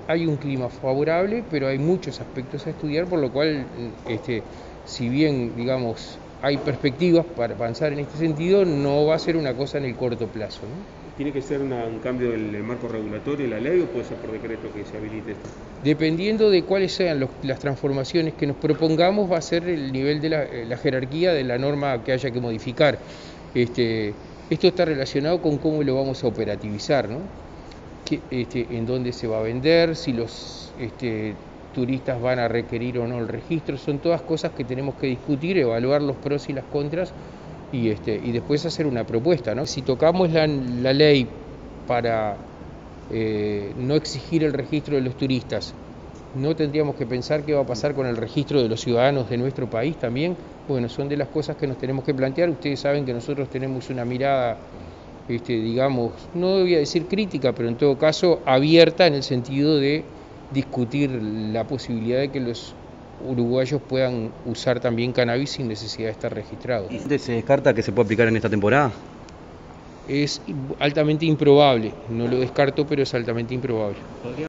hay un clima favorable, pero hay muchos aspectos a estudiar, por lo cual, si bien, digamos, hay perspectivas para avanzar en este sentido, no va a ser una cosa en el corto plazo, ¿no? ¿Tiene que ser un cambio del marco regulatorio de la ley o puede ser por decreto que se habilite esto? Dependiendo de cuáles sean las transformaciones que nos propongamos, va a ser el nivel de la jerarquía de la norma que haya que modificar. Esto está relacionado con cómo lo vamos a operativizar, ¿no? En dónde se va a vender, si los turistas van a requerir o no el registro, son todas cosas que tenemos que discutir, evaluar los pros y las contras y después hacer una propuesta, ¿no? Si tocamos la ley para no exigir el registro de los turistas, ¿no tendríamos que pensar qué va a pasar con el registro de los ciudadanos de nuestro país también? Bueno, son de las cosas que nos tenemos que plantear. Ustedes saben que nosotros tenemos una mirada, digamos, no voy a decir crítica, pero en todo caso abierta en el sentido de discutir la posibilidad de que los uruguayos puedan usar también cannabis sin necesidad de estar registrados. ¿Y se descarta que se pueda aplicar en esta temporada? Es altamente improbable, no lo descarto, pero es altamente improbable.